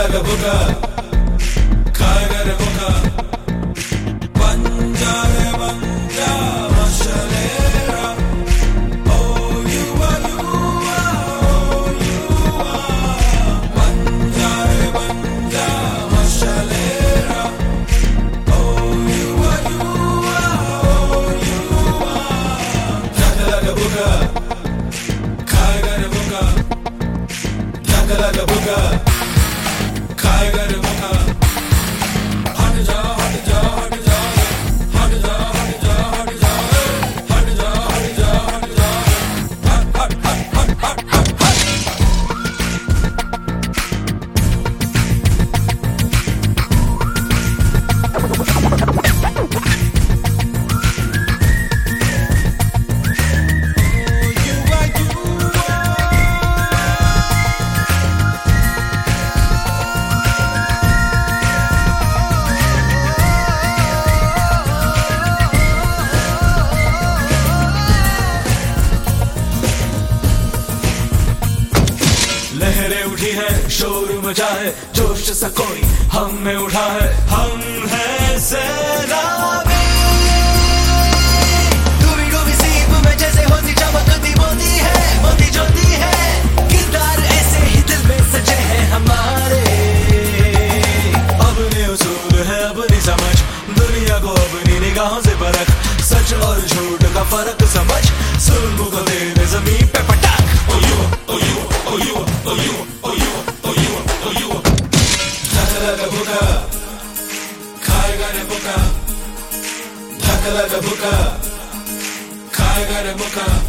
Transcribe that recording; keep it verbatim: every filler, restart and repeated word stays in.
like a booger, खाएगा रे भूखा, बंजा रे बंजा मशलेरा, oh you are you are, oh you are, बंजा रे बंजा मशलेरा, oh you are you are, oh you are, like a booger, खाएगा रे भूखा, like a booger. खाएगा रे भूखा, हट जा हट जा हट जा हट जा हट जा हट जा हट जा हट जा हट जा हट हट हट हट हट हट लहरें उठी है, शोर मचा है, जोश सा कोई हम में उठा है, हम हैं सैलाबी। डूबी डूबी सीप में जैसे होती चमकती मोती है, मोती ज्योति है, किरदार ऐसे ही दिल में सजे हैं हमारे। अपने उसूल है अपनी समझ, दुनिया को अपनी निगाहों से परख, सच और झूठ का फर्क समझ, जुल्म को दे दे जमीन पे पटक। ओ यू ओ यू ओ यू ओ यू ओ यू ओ यू ओ यू धकला का भूखा, खाएगा रे भूखा, धकला का भूखा, खाएगा रे भूखा।